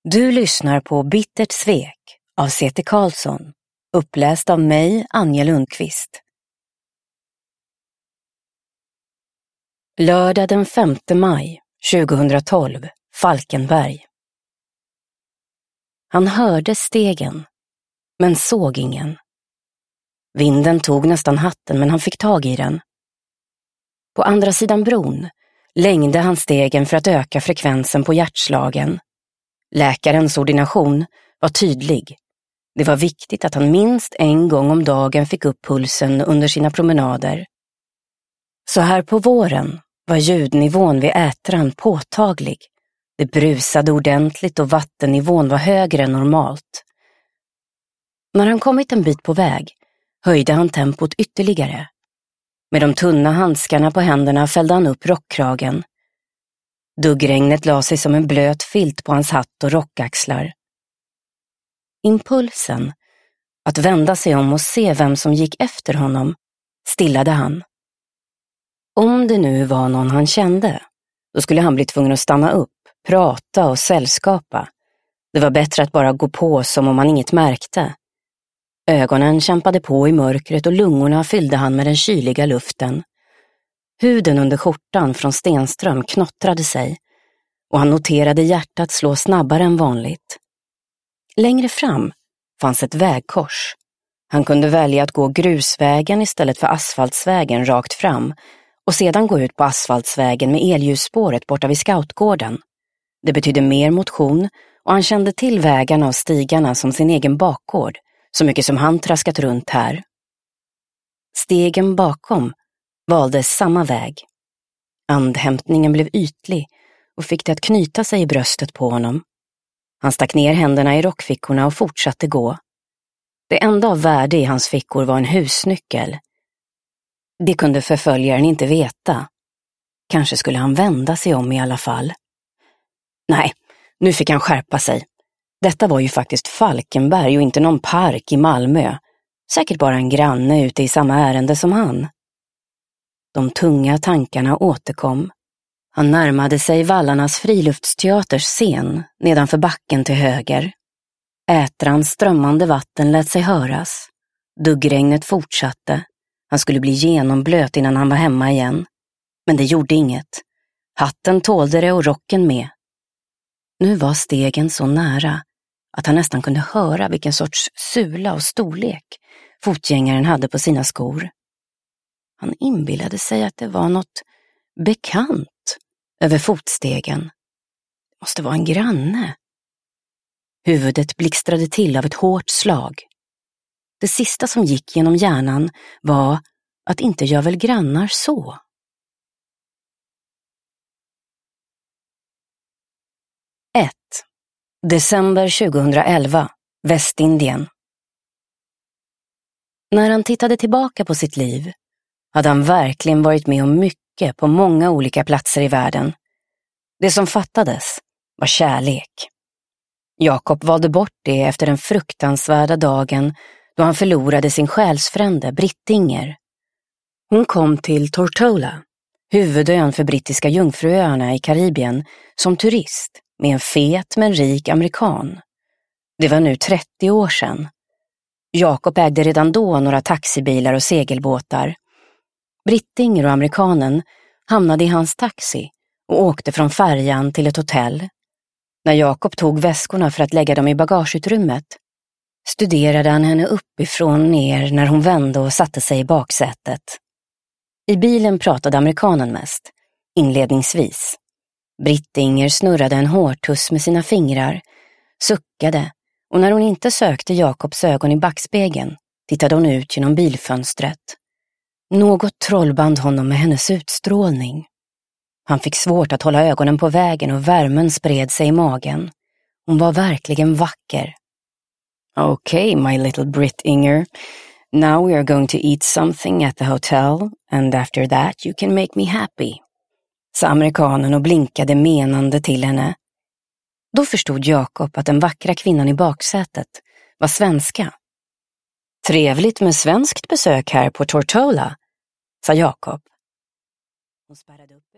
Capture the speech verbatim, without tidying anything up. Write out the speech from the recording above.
Du lyssnar på Bittert svek av C T Karlsson, uppläst av mig, Anja Lundqvist. Lördag den femte maj tjugohundratolv, Falkenberg. Han hörde stegen, men såg ingen. Vinden tog nästan hatten, men han fick tag i den. På andra sidan bron längde han stegen för att öka frekvensen på hjärtslagen. Läkarens ordination var tydlig. Det var viktigt att han minst en gång om dagen fick upp pulsen under sina promenader. Så här på våren var ljudnivån vid ätran påtaglig. Det brusade ordentligt och vattennivån var högre än normalt. När han kommit en bit på väg höjde han tempot ytterligare. Med de tunna handskarna på händerna fällde han upp rockkragen. Duggregnet la sig som en blöt filt på hans hatt och rockaxlar. Impulsen att vända sig om och se vem som gick efter honom stillade han. Om det nu var någon han kände, då skulle han bli tvungen att stanna upp, prata och sällskapa. Det var bättre att bara gå på som om han inget märkte. Ögonen kämpade på i mörkret och lungorna fyllde han med den kyliga luften. Huden under skjortan från Stenström knottrade sig och han noterade hjärtat slå snabbare än vanligt. Längre fram fanns ett vägkors. Han kunde välja att gå grusvägen istället för asfaltsvägen rakt fram och sedan gå ut på asfaltsvägen med elljusspåret borta vid scoutgården. Det betydde mer motion och han kände till vägarna och stigarna som sin egen bakgård, så mycket som han traskat runt här. Stegen bakom valde samma väg. Andhämtningen blev ytlig och fick det att knyta sig i bröstet på honom. Han stack ner händerna i rockfickorna och fortsatte gå. Det enda av värde i hans fickor var en husnyckel. Det kunde förföljaren inte veta. Kanske skulle han vända sig om i alla fall. Nej, nu fick han skärpa sig. Detta var ju faktiskt Falkenberg och inte någon park i Malmö. Säkert bara en granne ute i samma ärende som han. De tunga tankarna återkom. Han närmade sig Vallarnas friluftsteaters scen nedanför backen till höger. Ätrans strömmande vatten lät sig höras. Duggregnet fortsatte. Han skulle bli genomblöt innan han var hemma igen. Men det gjorde inget. Hatten tålde det och rocken med. Nu var stegen så nära att han nästan kunde höra vilken sorts sula och storlek fotgängaren hade på sina skor. Han inbillade sig att det var något bekant över fotstegen. Det måste vara en granne. Huvudet blixtrade till av ett hårt slag. Det sista som gick genom hjärnan var att inte gör väl grannar så. ett. December tjugohundraelva, Västindien. När han tittade tillbaka på sitt liv hade han verkligen varit med om mycket på många olika platser i världen. Det som fattades var kärlek. Jakob valde bort det efter den fruktansvärda dagen då han förlorade sin själsfrände Brittinger. Hon kom till Tortola, huvudön för brittiska jungfruöarna i Karibien, som turist med en fet men rik amerikan. Det var nu trettio år sedan. Jakob ägde redan då några taxibilar och segelbåtar. Brittinger och amerikanen hamnade i hans taxi och åkte från färjan till ett hotell. När Jakob tog väskorna för att lägga dem i bagageutrymmet studerade han henne uppifrån ner när hon vände och satte sig i baksätet. I bilen pratade amerikanen mest, inledningsvis. Brittinger snurrade en hårtuss med sina fingrar, suckade och när hon inte sökte Jakobs ögon i backspegeln tittade hon ut genom bilfönstret. Något trollband honom med hennes utstrålning. Han fick svårt att hålla ögonen på vägen och värmen spred sig i magen. Hon var verkligen vacker. Okay, my little Brittinger. Now we are going to eat something at the hotel and after that you can make me happy, sa amerikanen och blinkade menande till henne. Då förstod Jakob att den vackra kvinnan i baksätet var svenska. Trevligt med svenskt besök här på Tortola, sa Jakob. Hon spärrade upp